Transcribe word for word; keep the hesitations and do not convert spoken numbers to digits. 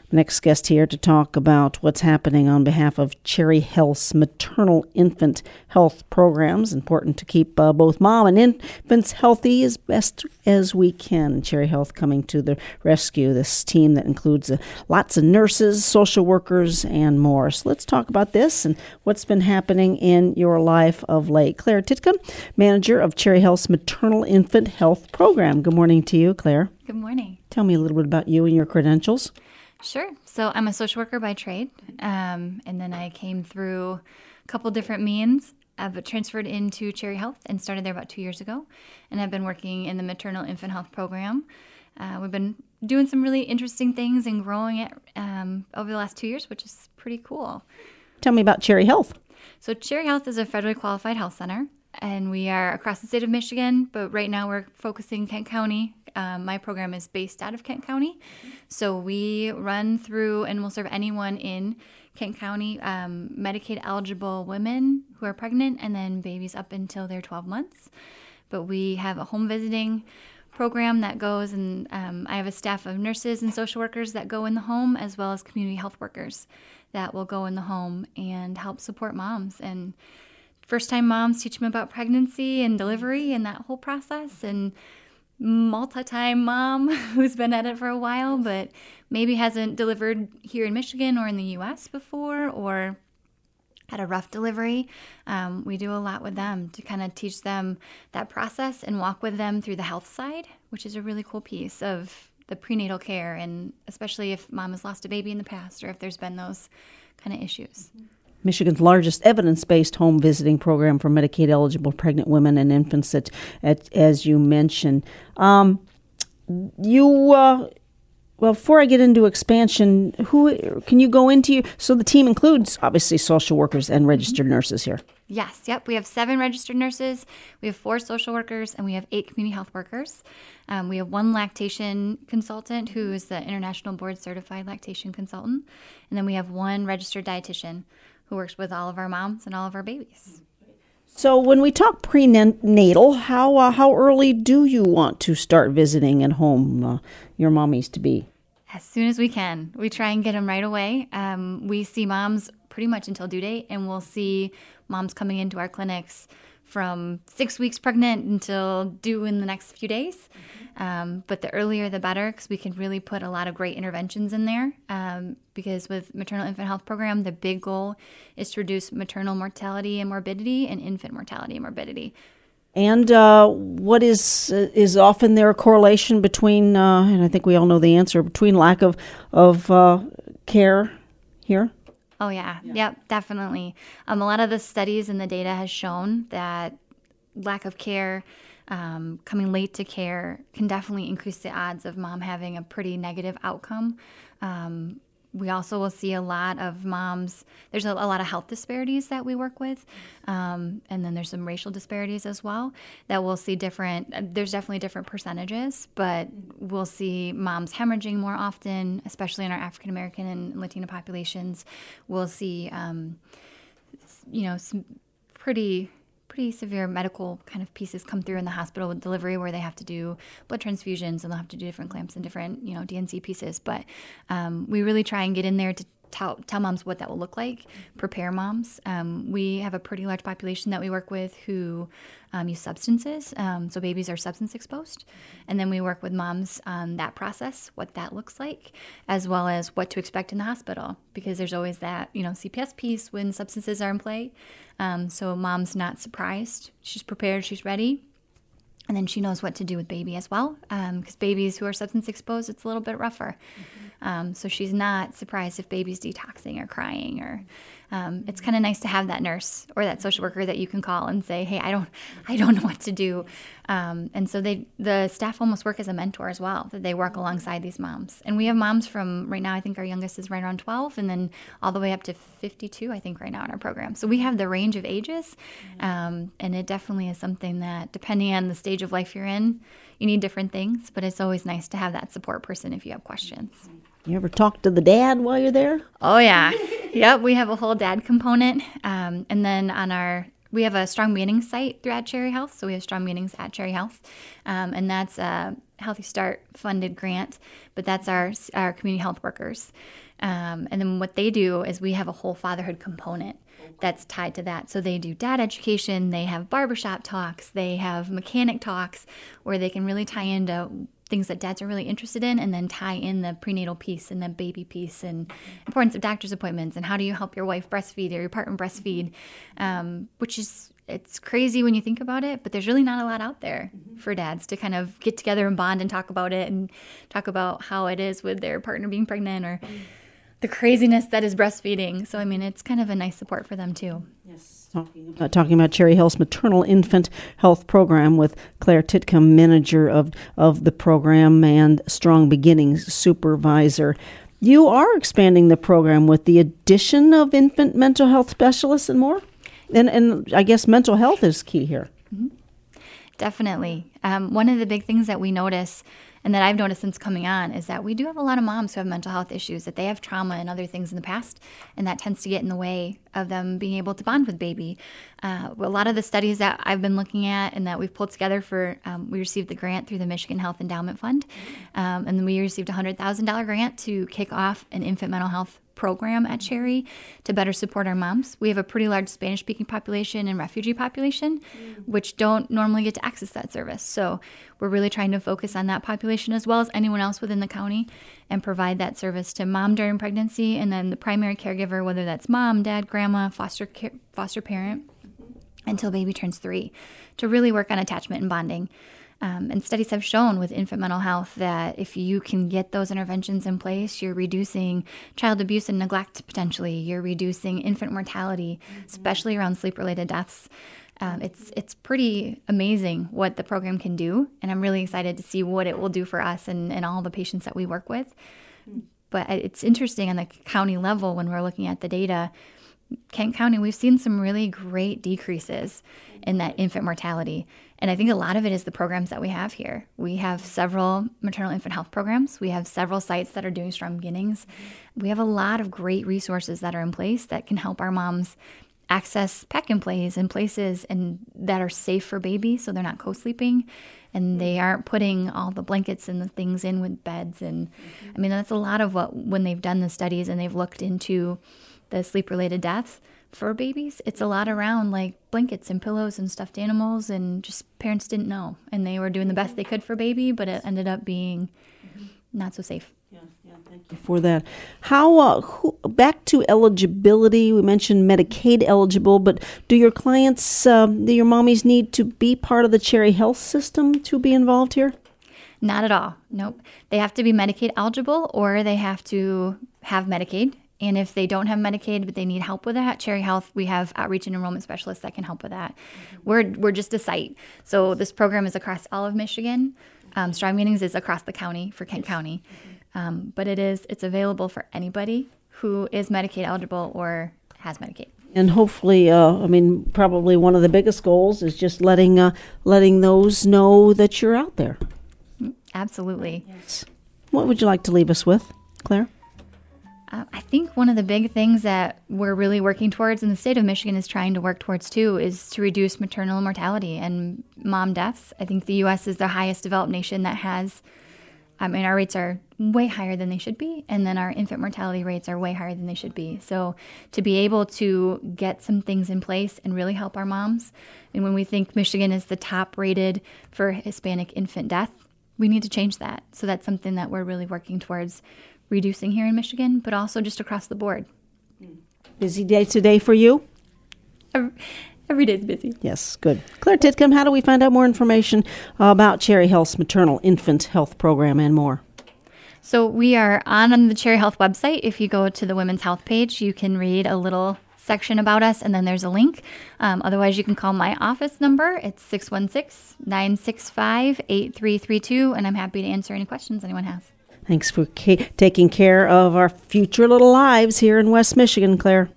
Next guest here to talk about what's happening on behalf of Cherry Health's maternal infant health programs. Important to keep uh, both mom and infants healthy as best as we can. Cherry Health coming to the rescue. This team that includes uh, lots of nurses, social workers, and more. So let's talk about this and what's been happening in your life of late. Claire Titka, manager of Cherry Health's maternal infant health program. Good morning to you, Claire. Good morning. Tell me a little bit about you and your credentials. Sure. So I'm a social worker by trade, um, and then I came through a couple different means, uh, but transferred into Cherry Health and started there about two years ago, and I've been working in the maternal infant health program. Uh, we've been doing some really interesting things and growing it um, over the last two years, which is pretty cool. Tell me about Cherry Health. So Cherry Health is a federally qualified health center, and we are across the state of Michigan, but right now we're focusing Kent County. Um, my program is based out of Kent County, so we run through and will serve anyone in Kent County, um, Medicaid-eligible women who are pregnant, and then babies up until they're twelve months. But we have a home visiting program that goes, and um, I have a staff of nurses and social workers that go in the home, as well as community health workers that will go in the home and help support moms. And first-time moms, teach them about pregnancy and delivery and that whole process, and multi-time mom who's been at it for a while but maybe hasn't delivered here in Michigan or in the U S before or had a rough delivery. Um, we do a lot with them to kind of teach them that process and walk with them through the health side, which is a really cool piece of the prenatal care, and especially if mom has lost a baby in the past or if there's been those kind of issues. Michigan's largest evidence-based home visiting program for Medicaid-eligible pregnant women and infants, at, at, as you mentioned. Um, you, uh, well, before I get into expansion, who can you go into? Your, so the team includes, obviously, social workers and registered nurses here. Yes, yep. We have seven registered nurses, we have four social workers, and we have eight community health workers. Um, we have one lactation consultant who is the International Board Certified Lactation Consultant. And then we have one registered dietitian who works with all of our moms and all of our babies. So when we talk prenatal, how uh, how early do you want to start visiting at home uh, your mommies to be? As soon as we can. We try and get them right away. Um, we see moms pretty much until due date, and we'll see moms coming into our clinics from six weeks pregnant until due in the next few days. Um, but the earlier the better, because we can really put a lot of great interventions in there. Um, because with maternal infant health program, the big goal is to reduce maternal mortality and morbidity and infant mortality and morbidity. And uh, what is uh, is often there a correlation between, uh, and I think we all know the answer, between lack of, of uh, care here? Oh, yeah. yeah. Yep, definitely. Um, a lot of the studies and the data has shown that lack of care, um, coming late to care, can definitely increase the odds of mom having a pretty negative outcome. Um, we also will see a lot of moms, there's a, a lot of health disparities that we work with, um, and then there's some racial disparities as well that we'll see different, there's definitely different percentages, but we'll see moms hemorrhaging more often, especially in our African American and Latino populations. We'll see, um, you know, some pretty pretty severe medical kind of pieces come through in the hospital with delivery, where they have to do blood transfusions and they'll have to do different clamps and different, you know, D N C pieces. But um, we really try and get in there to tell, tell moms what that will look like, prepare moms. Um, we have a pretty large population that we work with who um, use substances. Um, so babies are substance exposed. And then we work with moms on that process, what that looks like, as well as what to expect in the hospital, because there's always that, you know, C P S piece when substances are in play. Um, so mom's not surprised. She's prepared. She's ready. And then she knows what to do with baby as well, because um, babies who are substance exposed, it's a little bit rougher. Mm-hmm. Um, so she's not surprised if baby's detoxing or crying, or um, it's kind of nice to have that nurse or that social worker that you can call and say, hey, I don't, I don't know what to do. Um, and so they, the staff almost work as a mentor as well, that they work alongside these moms. And we have moms from right now, I think our youngest is right around twelve, and then all the way up to fifty-two, I think, right now in our program. So we have the range of ages, um, and it definitely is something that, depending on the stage of life you're in, you need different things, but it's always nice to have that support person if you have questions. You ever talk to the dad while you're there? Oh, yeah. Yep, we have a whole dad component. Um, and then on our we have a Strong Beginnings site throughout Cherry Health. So we have Strong Beginnings at Cherry Health. Um, and that's a Healthy Start funded grant, but that's our, our community health workers. Um, and then what they do is we have a whole fatherhood component that's tied to that. So they do dad education, they have barbershop talks, they have mechanic talks where they can really tie into things that dads are really interested in, and then tie in the prenatal piece and the baby piece and importance of doctor's appointments and how do you help your wife breastfeed or your partner breastfeed, um, which is, it's crazy when you think about it, but there's really not a lot out there mm-hmm. for dads to kind of get together and bond and talk about it and talk about how it is with their partner being pregnant or mm-hmm. the craziness that is breastfeeding. So, I mean, it's kind of a nice support for them too. Yes. Talking about, talking about Cherry Health's maternal infant health program with Claire Titcomb, manager of, of the program and Strong Beginnings supervisor. You are expanding the program with the addition of infant mental health specialists and more? And, and I guess mental health is key here. Mm-hmm. Definitely. Um, one of the big things that we notice and that I've noticed since coming on is that we do have a lot of moms who have mental health issues, that they have trauma and other things in the past, and that tends to get in the way of them being able to bond with baby. Uh, a lot of the studies that I've been looking at and that we've pulled together for, um, we received the grant through the Michigan Health Endowment Fund, um, and then we received a one hundred thousand dollars grant to kick off an infant mental health program at Cherry to better support our moms. We have a pretty large Spanish-speaking population and refugee population, mm. which don't normally get to access that service. So we're really trying to focus on that population as well as anyone else within the county and provide that service to mom during pregnancy and then the primary caregiver, whether that's mom, dad, grandma, foster care, foster parent, until baby turns three, to really work on attachment and bonding. Um, and studies have shown with infant mental health that if you can get those interventions in place, you're reducing child abuse and neglect potentially. You're reducing infant mortality, mm-hmm. especially around sleep-related deaths. Um, it's it's pretty amazing what the program can do, and I'm really excited to see what it will do for us and, and all the patients that we work with. Mm-hmm. But it's interesting on the county level when we're looking at the data. Kent County, we've seen some really great decreases in that infant mortality. And I think a lot of it is the programs that we have here. We have several maternal infant health programs. We have several sites that are doing Strong Beginnings. We have a lot of great resources that are in place that can help our moms access pack and plays and places and that are safe for baby so they're not co-sleeping and they aren't putting all the blankets and the things in with beds. And mm-hmm. I mean, that's a lot of what, when they've done the studies and they've looked into the sleep-related deaths for babies, it's a lot around like blankets and pillows and stuffed animals, and just parents didn't know, and they were doing the best they could for baby, but it ended up being mm-hmm. not so safe. Yeah, yeah, thank you for that. How uh, who, back to eligibility? We mentioned Medicaid eligible, but do your clients, uh, do your mommies need to be part of the Cherry Health system to be involved here? Not at all. Nope. They have to be Medicaid eligible, or they have to have Medicaid. And if they don't have Medicaid, but they need help with that, at Cherry Health, we have outreach and enrollment specialists that can help with that. Mm-hmm. We're we're just a site. So this program is across all of Michigan. Um, Strong Beginnings is across the county for Kent County. Mm-hmm. Um, but it is it's available for anybody who is Medicaid eligible or has Medicaid. And hopefully, uh, I mean, probably one of the biggest goals is just letting uh, letting those know that you're out there. Absolutely. Yes. What would you like to leave us with, Claire? Uh, I think one of the big things that we're really working towards, and the state of Michigan is trying to work towards too, is to reduce maternal mortality and mom deaths. I think the U S is the highest developed nation that has, I mean, our rates are way higher than they should be, and then our infant mortality rates are way higher than they should be. So to be able to get some things in place and really help our moms, and when we think Michigan is the top rated for Hispanic infant death, we need to change that. So that's something that we're really working towards reducing here in Michigan, but also just across the board. Busy day today for you? Every, every day's busy. Yes, good. Claire Titcomb, how do we find out more information about Cherry Health's maternal infant health program and more? So we are on the Cherry Health website. If you go to the Women's Health page, you can read a little section about us, and then there's a link. Um, otherwise, you can call my office number. It's six one six, nine six five, eight three three two, and I'm happy to answer any questions anyone has. Thanks for ca- taking care of our future little lives here in West Michigan, Claire.